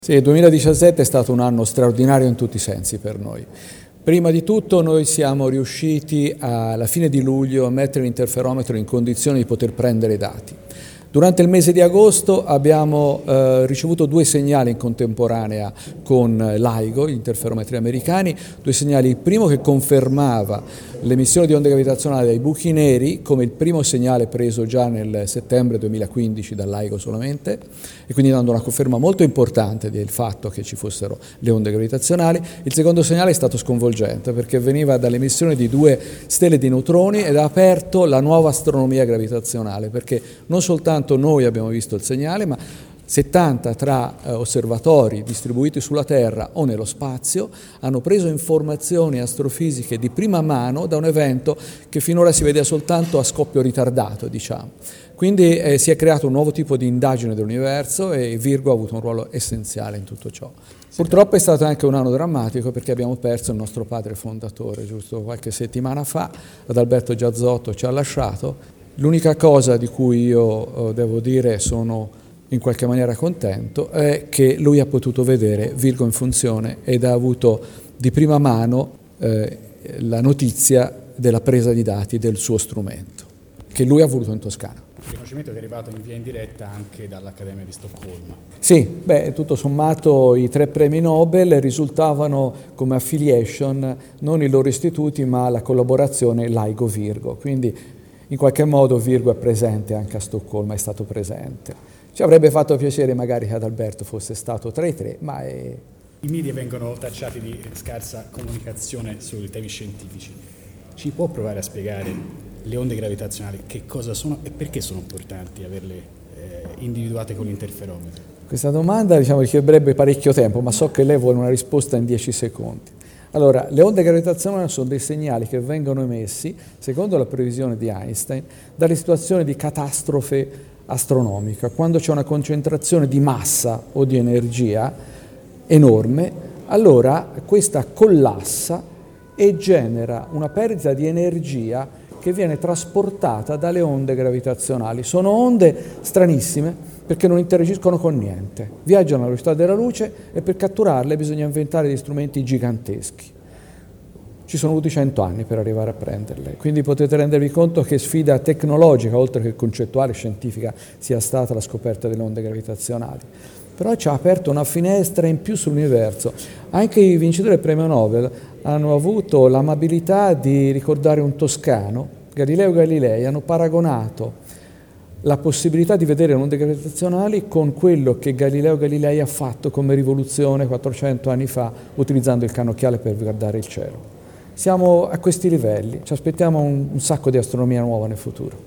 Sì, il 2017 è stato un anno straordinario in tutti i sensi per noi. Prima di tutto noi siamo riusciti alla fine di luglio a mettere l'interferometro in condizione di poter prendere i dati. Durante il mese di agosto abbiamo ricevuto due segnali in contemporanea con LIGO, gli interferometri americani, due segnali, il primo che confermava l'emissione di onde gravitazionali dai buchi neri come il primo segnale preso già nel settembre 2015 dal LIGO solamente, e quindi dando una conferma molto importante del fatto che ci fossero le onde gravitazionali. Il secondo segnale è stato sconvolgente perché veniva dall'emissione di due stelle di neutroni ed ha aperto la nuova astronomia gravitazionale, perché non soltanto noi abbiamo visto il segnale, ma 70 tra osservatori distribuiti sulla Terra o nello spazio hanno preso informazioni astrofisiche di prima mano da un evento che finora si vedeva soltanto a scoppio ritardato, diciamo. Quindi si è creato un nuovo tipo di indagine dell'universo e Virgo ha avuto un ruolo essenziale in tutto ciò. Purtroppo è stato anche un anno drammatico perché abbiamo perso il nostro padre fondatore, giusto qualche settimana fa, Adalberto Giazzotto ci ha lasciato. L'unica cosa di cui io devo dire sono in qualche maniera contento è che lui ha potuto vedere Virgo in funzione ed ha avuto di prima mano la notizia della presa di dati del suo strumento, che lui ha voluto in Toscana. Il riconoscimento che è arrivato in via indiretta anche dall'Accademia di Stoccolma. Sì, tutto sommato i 3 premi Nobel risultavano come affiliation non i loro istituti ma la collaborazione LIGO-Virgo, quindi in qualche modo Virgo è presente anche a Stoccolma, è stato presente. Ci avrebbe fatto piacere magari che Adalberto fosse stato tra i 3, ma è... I media vengono tacciati di scarsa comunicazione sui temi scientifici. Ci può provare a spiegare le onde gravitazionali, che cosa sono e perché sono importanti averle individuate con l'interferometro? Questa domanda richiederebbe parecchio tempo, ma so che lei vuole una risposta in 10 secondi. Allora, le onde gravitazionali sono dei segnali che vengono emessi, secondo la previsione di Einstein, dalle situazioni di catastrofe astronomica, quando c'è una concentrazione di massa o di energia enorme, allora questa collassa e genera una perdita di energia che viene trasportata dalle onde gravitazionali. Sono onde stranissime perché non interagiscono con niente, viaggiano alla velocità della luce e per catturarle bisogna inventare degli strumenti giganteschi. Ci sono voluti 100 anni per arrivare a prenderle, quindi potete rendervi conto che sfida tecnologica, oltre che concettuale, scientifica, sia stata la scoperta delle onde gravitazionali. Però ci ha aperto una finestra in più sull'universo. Anche i vincitori del premio Nobel hanno avuto l'amabilità di ricordare un toscano, Galileo Galilei, hanno paragonato la possibilità di vedere le onde gravitazionali con quello che Galileo Galilei ha fatto come rivoluzione 400 anni fa utilizzando il cannocchiale per guardare il cielo. Siamo a questi livelli, ci aspettiamo un sacco di astronomia nuova nel futuro.